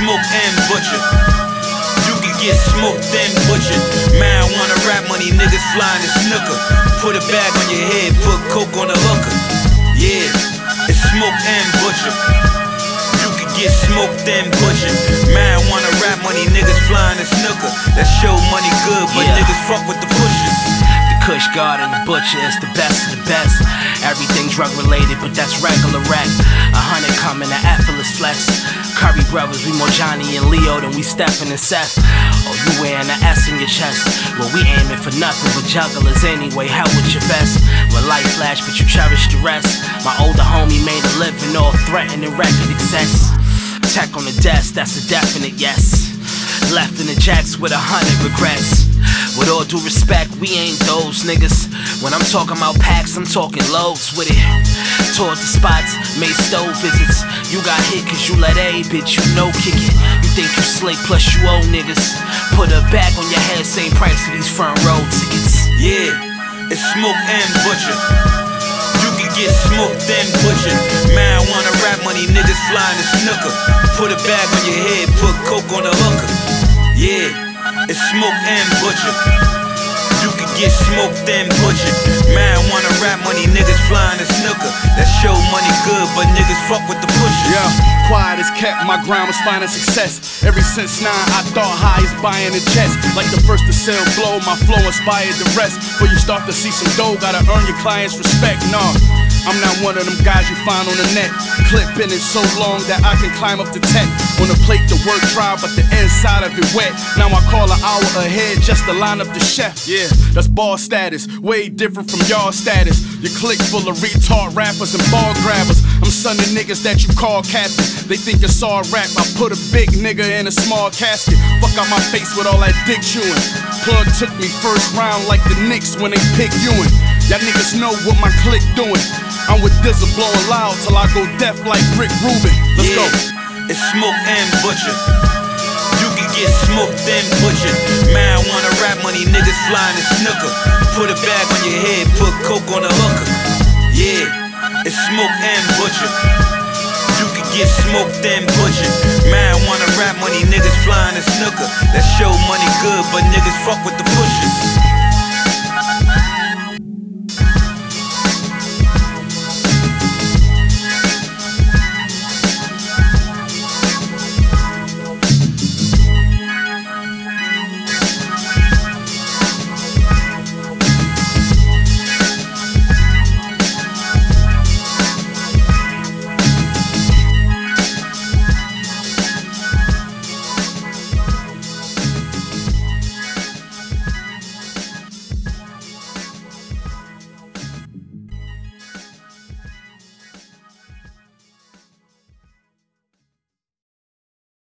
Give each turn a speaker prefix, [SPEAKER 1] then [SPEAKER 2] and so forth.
[SPEAKER 1] smoke and butcher. You can get smoked and butchered. Marijuana, rap money, niggas flying the snooker. Put a bag on your head, put coke on the hooker. Yeah, it's smoke and butcher. You can get smoked and butchered. Marijuana, rap money, niggas flying the snooker. That show money good, but niggas fuck with the pushers.
[SPEAKER 2] Kush Garden, the butcher is the best of the best. Everything drug related, but that's regular rap. 100 coming, an effortless flex. Curry brothers, we more Johnny and Leo than we Stephen and Seth. Oh, you wearing an S in your chest. Well, we aiming for nothing but jugglers anyway. Hell with your vest. When life flash, but you cherish the rest. My older homie made a living off threatening record excess. Tech on the desk, that's a definite yes. Left in the jacks with 100 regrets. With all due respect, we ain't those niggas. When I'm talking about packs, I'm talking loads with it. Toured the spots, made stove visits. You got hit cause you let a bitch you know kick it. You think you slick plus you owe niggas. Put a bag on your head, same price for these front row tickets.
[SPEAKER 1] Yeah, it's smoke and butcher. You can get smoked and butchered. Marijuana, rap money, niggas flying the snooker. Put a bag on your head, put coke on the hooker. Yeah, it's smoke and butcher. You can get smoked and butchered. Marijuana, rap money, niggas flying the snooker. That show money good, but niggas fuck with the pushers.
[SPEAKER 3] Yeah, quiet as kept, my grind was finding success. Ever since 9, I thought high as buying a chest. Like the first to sell blow, my flow inspired the rest. But you start to see some dough, gotta earn your clients' respect. Nah, I'm not one of them guys you find on the net. Clipping it so long that I can climb up the tech. On the plate the work dry, but the inside of it wet. Now I call an hour ahead just to line up the chef. Yeah, that's ball status, way different from y'all status. Your clique full of retard rappers and ball grabbers. I'm sonning niggas that you call captain. They think it's all rap, I put a big nigga in a small casket. Fuck out my face with all that dick chewing. Plug took me first round like the Knicks when they pick Ewing. Y'all niggas know what my clique doing. I'm with Dizzle blowing loud till I go deaf like Rick Rubin. Let's go.
[SPEAKER 1] It's smoke and butcher. You can get smoked and butchered. Marijuana, rap money, niggas flying the snooker. Put a bag on your head, put coke on the hooker. Yeah, it's smoke and butcher. You can get smoked and butchered. Marijuana, rap money, niggas flying the snooker. That show money good, but niggas fuck with the pushers.